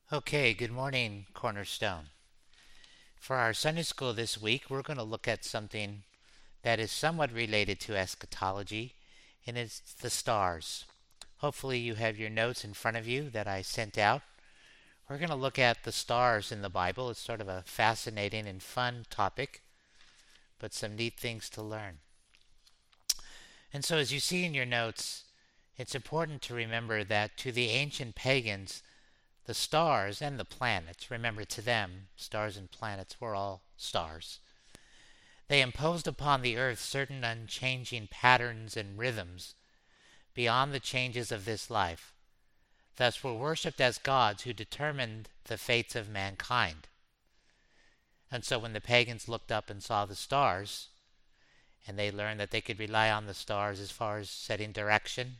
Okay, good morning, Cornerstone. For our Sunday school this week, we're going to look at something that is somewhat related to eschatology, and it's the stars. Hopefully, you have your notes in front of you that I sent out. We're going to look at the stars in the Bible. It's sort of a fascinating and fun topic, but some neat things to learn. And so, as you see in your notes, it's important to remember that to the ancient pagans, the stars and the planets, remember to them, stars and planets were all stars. They imposed upon the earth certain unchanging patterns and rhythms beyond the changes of this life, thus were worshipped as gods who determined the fates of mankind. And so when the pagans looked up and saw the stars, and they learned that they could rely on the stars as far as setting direction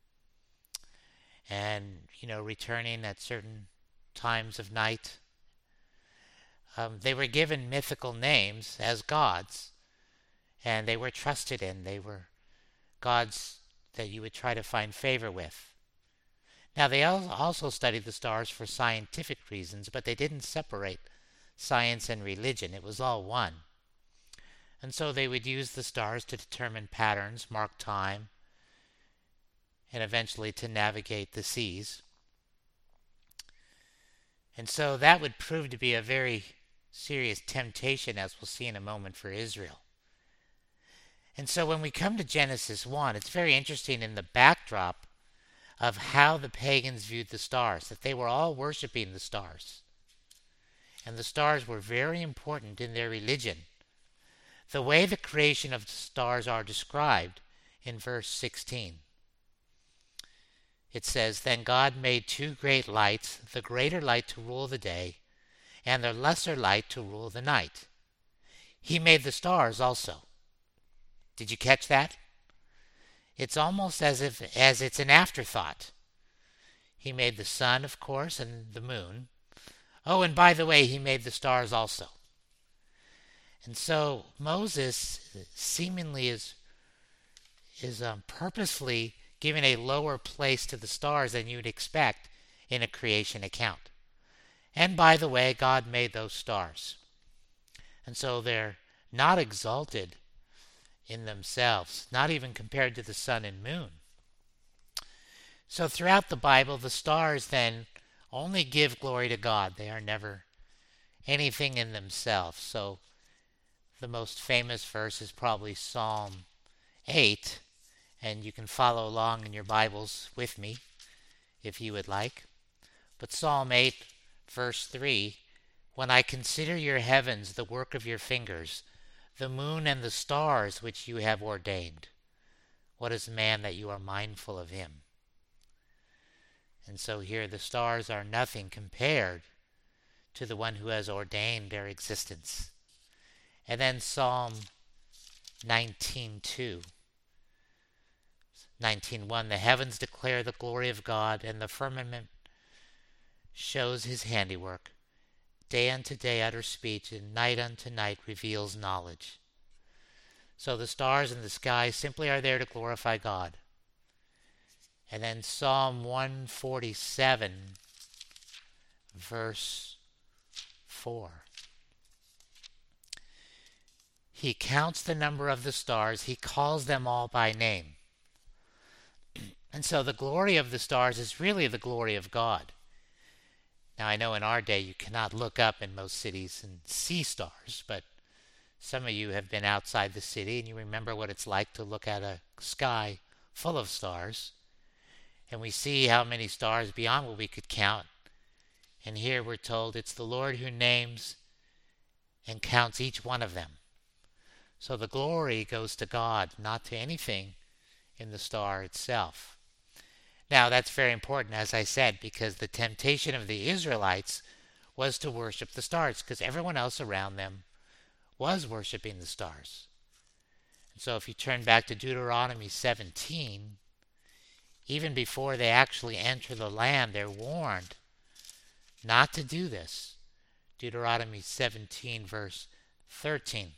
and, returning at certain times of night, they were given mythical names as gods, and they were trusted in. They were gods that you would try to find favor with. Now, they also studied the stars for scientific reasons, but they didn't separate science and religion. It was all one. And so they would use the stars to determine patterns, mark time, and eventually to navigate the seas. And so that would prove to be a very serious temptation, as we'll see in a moment, for Israel. And so when we come to Genesis 1, it's very interesting in the backdrop of how the pagans viewed the stars, that they were all worshiping the stars. And the stars were very important in their religion. The way the creation of the stars are described in verse 16. It says, "Then God made two great lights, the greater light to rule the day, and the lesser light to rule the night. He made the stars also." Did you catch that? It's almost as it's an afterthought. He made the sun, of course, and the moon. Oh, and by the way, he made the stars also. And so Moses seemingly is purposefully giving a lower place to the stars than you'd expect in a creation account. And by the way, God made those stars. And so they're not exalted in themselves, not even compared to the sun and moon. So throughout the Bible, the stars then only give glory to God. They are never anything in themselves. So the most famous verse is probably Psalm 8, and you can follow along in your Bibles with me if you would like. But Psalm 8, verse 3, "When I consider your heavens, the work of your fingers, the moon and the stars which you have ordained, what is man that you are mindful of him?" And so here the stars are nothing compared to the one who has ordained their existence. And then Psalm 19:2. 19:1, "The heavens declare the glory of God, and the firmament shows his handiwork. Day unto day utter speech, and night unto night reveals knowledge." So the stars in the sky simply are there to glorify God. And then Psalm 147, verse 4. "He counts the number of the stars, he calls them all by name." And so the glory of the stars is really the glory of God. Now I know in our day you cannot look up in most cities and see stars, but some of you have been outside the city and you remember what it's like to look at a sky full of stars. And we see how many stars beyond what we could count. And here we're told it's the Lord who names and counts each one of them. So the glory goes to God, not to anything in the star itself. Now that's very important, as I said, because the temptation of the Israelites was to worship the stars, because everyone else around them was worshiping the stars. And so if you turn back to Deuteronomy 17, even before they actually enter the land, they're warned not to do this. Deuteronomy 17, verse 13.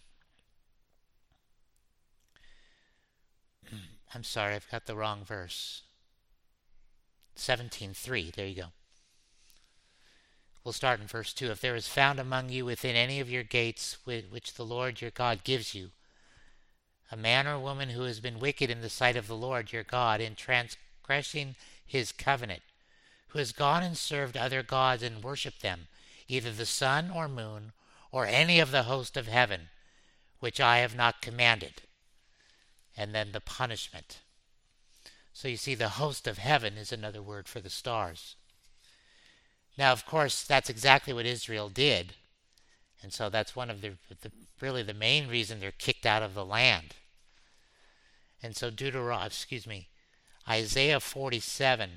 I'm sorry, I've got the wrong verse. 17:3, there you go. We'll start in verse 2. If there is found among you within any of your gates which the Lord your God gives you, a man or woman who has been wicked in the sight of the Lord your God in transgressing his covenant, who has gone and served other gods and worshipped them, either the sun or moon, or any of the host of heaven, which I have not commanded. And then the punishment. So you see, the host of heaven is another word for the stars. Now, of course, that's exactly what Israel did. And so that's one of really the main reason they're kicked out of the land. And so Isaiah 47,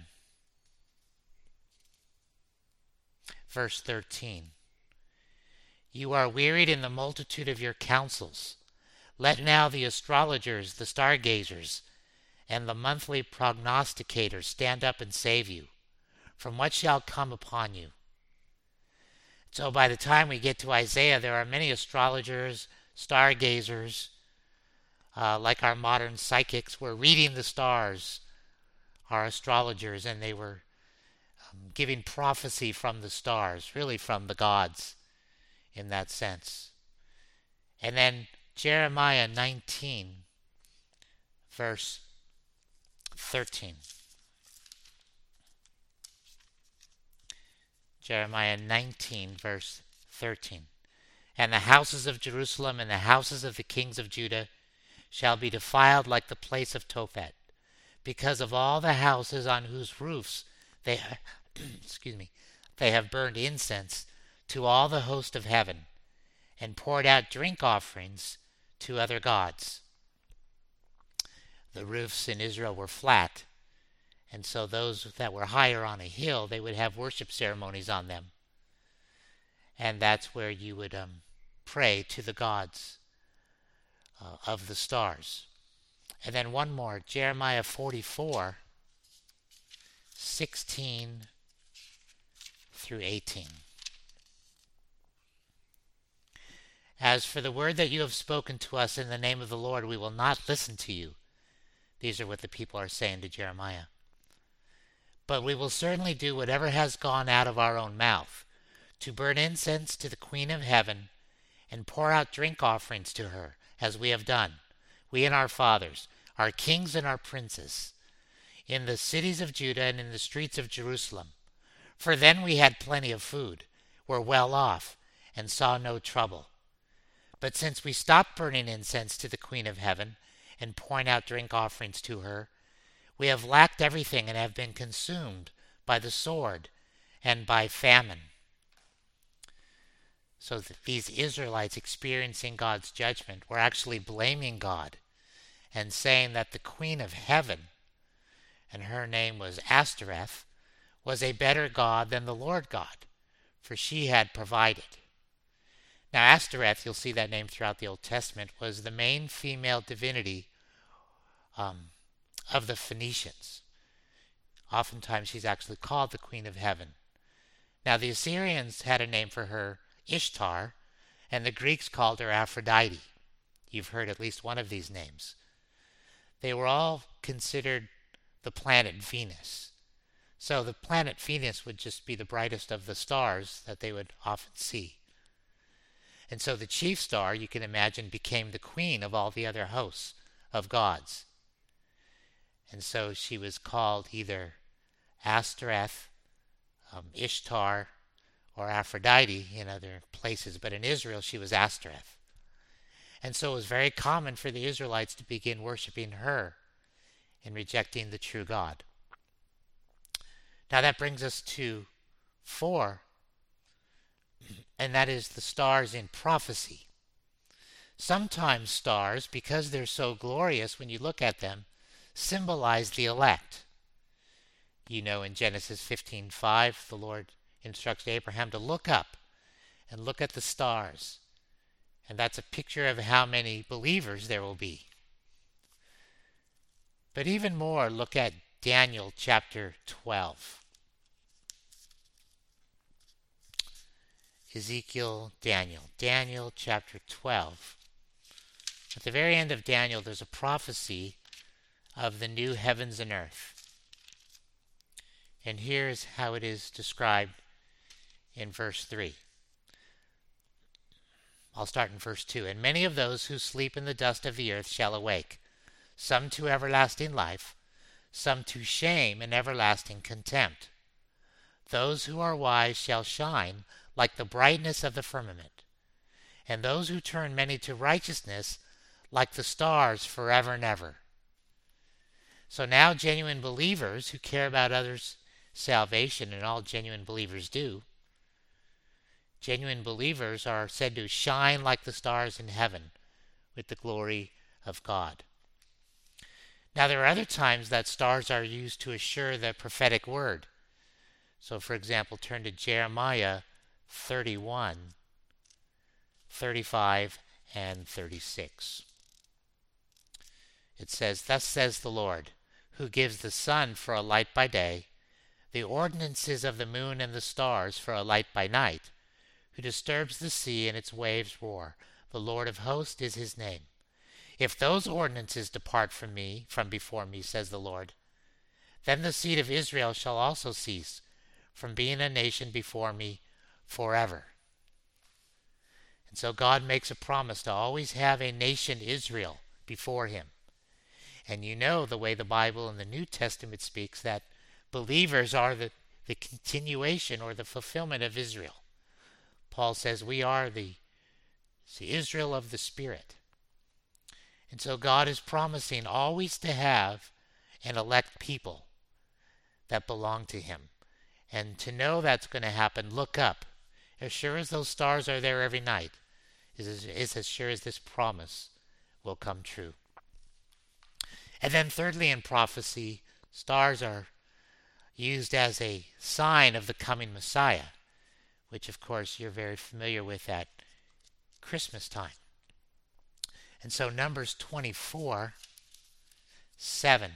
verse 13. You are wearied in the multitude of your counsels. Let now the astrologers, the stargazers, and the monthly prognosticators stand up and save you from what shall come upon you. So by the time we get to Isaiah, there are many astrologers, stargazers, like our modern psychics were reading the stars, our astrologers, and they were giving prophecy from the stars, really from the gods in that sense. And then Jeremiah 19, verse 13. Jeremiah 19, verse 13. And the houses of Jerusalem and the houses of the kings of Judah shall be defiled like the place of Tophet, because of all the houses on whose roofs they they have burned incense to all the host of heaven, and poured out drink offerings to other gods. The roofs in Israel were flat, and so those that were higher on a hill, they would have worship ceremonies on them. And that's where you would pray to the gods of the stars. And then one more, Jeremiah 44, 16 through 18. As for the word that you have spoken to us in the name of the Lord, we will not listen to you. These are what the people are saying to Jeremiah. But we will certainly do whatever has gone out of our own mouth, to burn incense to the Queen of Heaven, and pour out drink offerings to her, as we have done, we and our fathers, our kings and our princes, in the cities of Judah and in the streets of Jerusalem. For then we had plenty of food, were well off, and saw no trouble. But since we stopped burning incense to the Queen of Heaven, and pouring out drink offerings to her, we have lacked everything and have been consumed by the sword and by famine. So that these Israelites experiencing God's judgment were actually blaming God and saying that the Queen of Heaven, and her name was Ashtoreth, was a better God than the Lord God, for she had provided. Now Ashtoreth, you'll see that name throughout the Old Testament, was the main female divinity of the Phoenicians. Oftentimes she's actually called the Queen of Heaven. Now the Assyrians had a name for her, Ishtar, and the Greeks called her Aphrodite. You've heard at least one of these names. They were all considered the planet Venus. So the planet Venus would just be the brightest of the stars that they would often see. And so the chief star, you can imagine, became the queen of all the other hosts of gods. And so she was called either Ashtoreth, Ishtar, or Aphrodite in other places, but in Israel she was Ashtoreth. And so it was very common for the Israelites to begin worshiping her and rejecting the true God. Now that brings us to 4, and that is the stars in prophecy. Sometimes stars, because they're so glorious when you look at them, symbolize the elect. You know, in Genesis 15:5, the Lord instructs Abraham to look up and look at the stars. And that's a picture of how many believers there will be. But even more, look at Daniel chapter 12. Daniel chapter 12. At the very end of Daniel, there's a prophecy of the new heavens and earth. And here's how it is described in verse 3. I'll start in verse 2. And many of those who sleep in the dust of the earth shall awake, some to everlasting life, some to shame and everlasting contempt. Those who are wise shall shine like the brightness of the firmament, and those who turn many to righteousness like the stars forever and ever. So now genuine believers who care about others' salvation, and all genuine believers do, genuine believers are said to shine like the stars in heaven with the glory of God. Now there are other times that stars are used to assure the prophetic word. So for example, turn to Jeremiah 31, 35, and 36. It says, Thus says the Lord, who gives the sun for a light by day, the ordinances of the moon and the stars for a light by night, who disturbs the sea and its waves roar. The Lord of hosts is his name. If those ordinances depart from before me, says the Lord, then the seed of Israel shall also cease from being a nation before me forever. And so God makes a promise to always have a nation Israel before him. And you know the way the Bible in the New Testament speaks, that believers are the continuation or the fulfillment of Israel. Paul says we are the Israel of the Spirit. And so God is promising always to have an elect people that belong to him. And to know that's going to happen, look up. As sure as those stars are there every night, is as sure as this promise will come true. And then thirdly, in prophecy, stars are used as a sign of the coming Messiah, which of course you're very familiar with at Christmas time. And so Numbers 24, 7.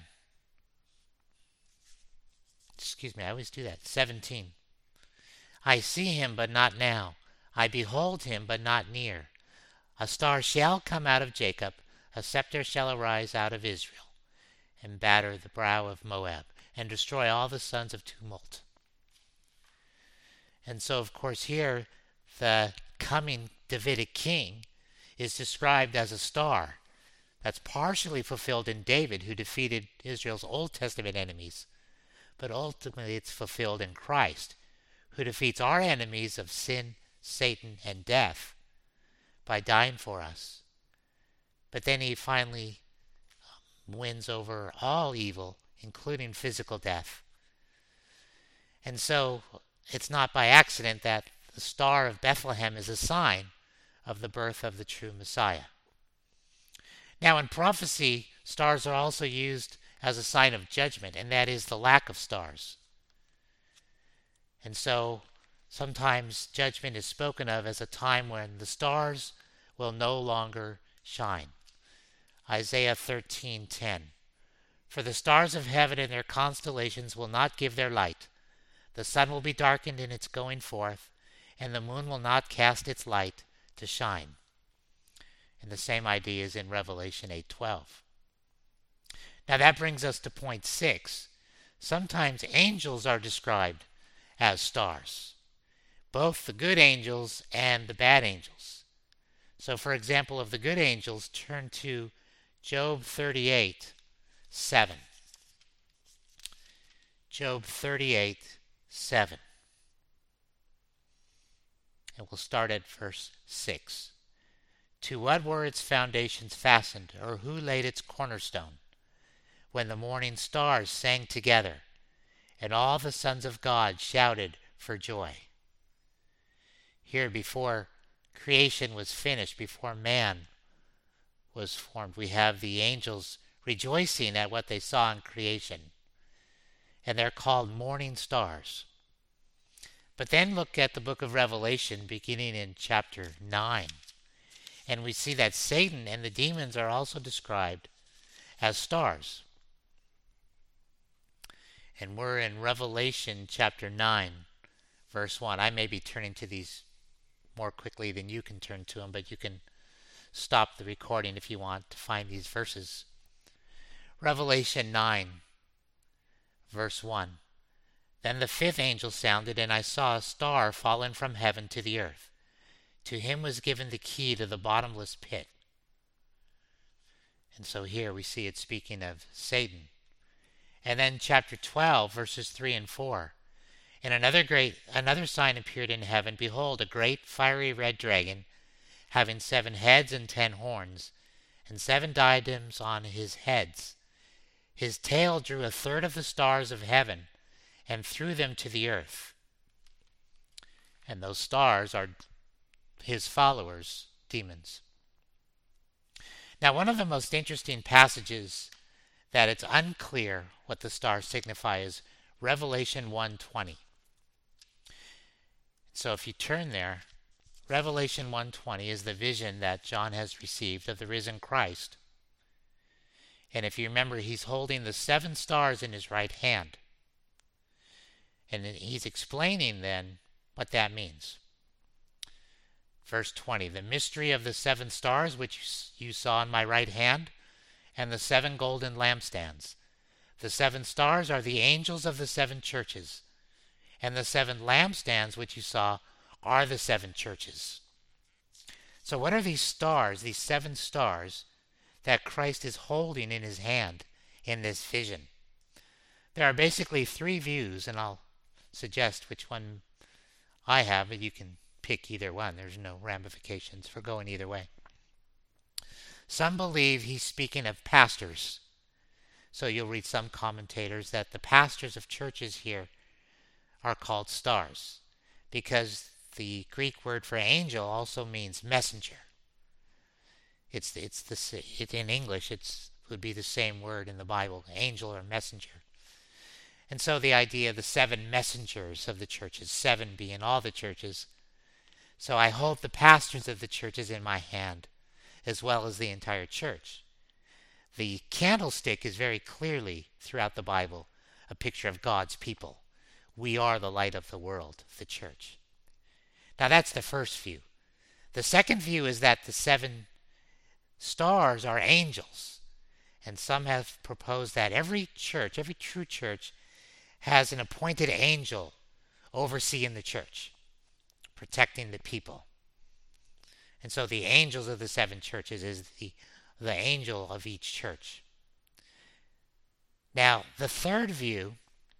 Excuse me, I always do that. 17. I see him, but not now. I behold him, but not near. A star shall come out of Jacob, a scepter shall arise out of Israel, and batter the brow of Moab, and destroy all the sons of tumult. And so, of course, here the coming Davidic king is described as a star. That's partially fulfilled in David, who defeated Israel's Old Testament enemies. But ultimately it's fulfilled in Christ, who defeats our enemies of sin, Satan, and death by dying for us. But then he finally wins over all evil, including physical death. And so it's not by accident that the Star of Bethlehem is a sign of the birth of the true Messiah. Now in prophecy, stars are also used as a sign of judgment, and that is the lack of stars. And so sometimes judgment is spoken of as a time when the stars will no longer shine. Isaiah 13:10. For the stars of heaven and their constellations will not give their light. The sun will be darkened in its going forth, and the moon will not cast its light to shine. And the same idea is in Revelation 8:12. Now that brings us to point 6. Sometimes angels are described as stars, both the good angels and the bad angels. So for example, of the good angels, turn to Job 38:7. Job 38:7. And we'll start at verse 6. To what were its foundations fastened, or who laid its cornerstone? When the morning stars sang together, and all the sons of God shouted for joy. Here, before creation was finished, before man was formed, we have the angels rejoicing at what they saw in creation. And they're called morning stars. But then look at the book of Revelation, beginning in chapter 9. And we see that Satan and the demons are also described as stars. And we're in Revelation chapter 9, verse 1. I may be turning to these more quickly than you can turn to them, but you can stop the recording if you want to find these verses. Revelation 9, verse 1. Then the fifth angel sounded, and I saw a star fallen from heaven to the earth. To him was given the key to the bottomless pit. And so here we see it speaking of Satan. And then chapter 12, verses 3 and 4. And another sign appeared in heaven. Behold, a great fiery red dragon, having 7 heads and 10 horns, and 7 diadems on his heads. His tail drew a third of the stars of heaven, and threw them to the earth. And those stars are his followers, demons. Now, one of the most interesting passages that it's unclear what the stars signify is Revelation 1:20. So if you turn there, Revelation 1:20 is the vision that John has received of the risen Christ. And if you remember, he's holding the 7 stars in his right hand. And he's explaining then what that means. Verse 20, the mystery of the 7 stars which you saw in my right hand, and the 7 golden lampstands. The 7 stars are the angels of the 7 churches, and the 7 lampstands which you saw are the 7 churches. So what are these stars, these 7 stars that Christ is holding in his hand in this vision? There are basically 3 views, and I'll suggest which one I have, but you can pick either one. There's no ramifications for going either way. Some believe he's speaking of pastors. So you'll read some commentators that the pastors of churches here are called stars, because the Greek word for angel also means messenger. In English it would be the same word in the Bible, angel or messenger. And so the idea of the 7 messengers of the churches, 7 being all the churches. So I hold the pastors of the churches in my hand, as well as the entire church. The candlestick is very clearly, throughout the Bible, a picture of God's people. We are the light of the world, the church. Now that's the first view. The second view is that the 7 stars are angels. And some have proposed that every church, every true church, has an appointed angel overseeing the church, protecting the people. And so the angels of the 7 churches is the angel of each church. Now, the third view,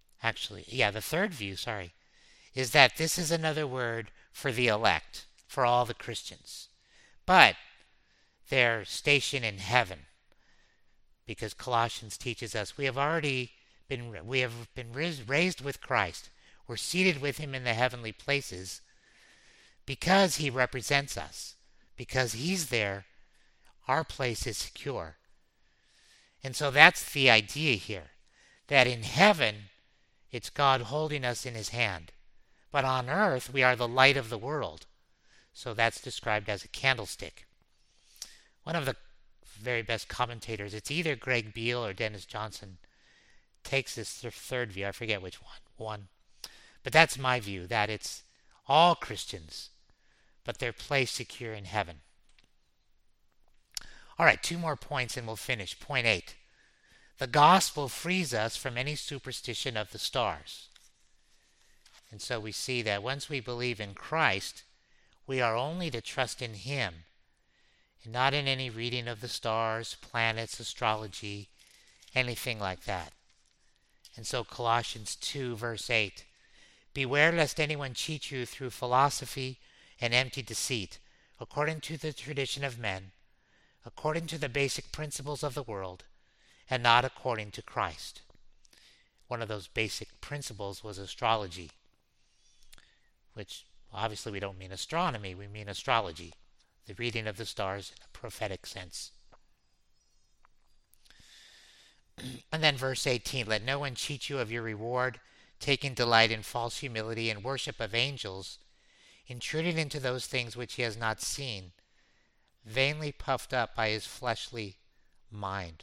is that this is another word for the elect, for all the Christians. But they're stationed in heaven, because Colossians teaches us we have been raised with Christ. We're seated with him in the heavenly places because he represents us. Because he's there, our place is secure. And so that's the idea here, that in heaven, it's God holding us in his hand. But on earth, we are the light of the world. So that's described as a candlestick. One of the very best commentators, it's either Greg Beale or Dennis Johnson, takes this third view. I forget which one. But that's my view, that it's all Christians, but they're placed secure in heaven. All right, 2 more points and we'll finish. Point 8. The gospel frees us from any superstition of the stars. And so we see that once we believe in Christ, we are only to trust in him and not in any reading of the stars, planets, astrology, anything like that. And so Colossians 2 verse 8, beware lest anyone cheat you through philosophy and empty deceit, according to the tradition of men, according to the basic principles of the world, and not according to Christ. One of those basic principles was astrology, which obviously we don't mean astronomy, we mean astrology, the reading of the stars in a prophetic sense. And then verse 18, let no one cheat you of your reward, taking delight in false humility and worship of angels, intruding into those things which he has not seen, vainly puffed up by his fleshly mind.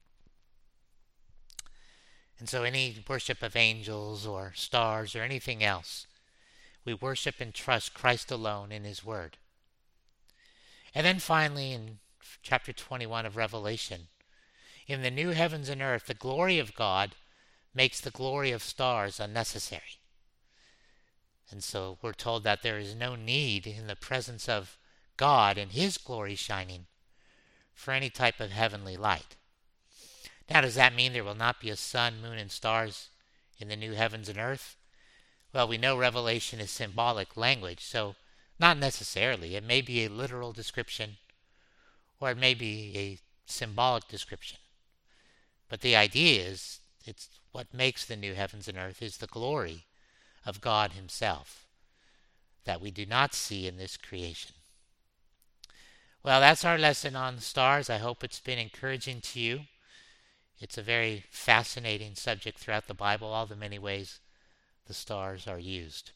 And so any worship of angels or stars or anything else, we worship and trust Christ alone in his word. And then finally in chapter 21 of Revelation, in the new heavens and earth, the glory of God makes the glory of stars unnecessary. And so we're told that there is no need in the presence of God and His glory shining for any type of heavenly light. Now, does that mean there will not be a sun, moon, and stars in the new heavens and earth? Well, we know Revelation is symbolic language, so not necessarily. It may be a literal description, or it may be a symbolic description. But the idea is, it's what makes the new heavens and earth is the glory of God Himself that we do not see in this creation. Well, that's our lesson on the stars. I hope it's been encouraging to you. It's a very fascinating subject throughout the Bible, all the many ways the stars are used.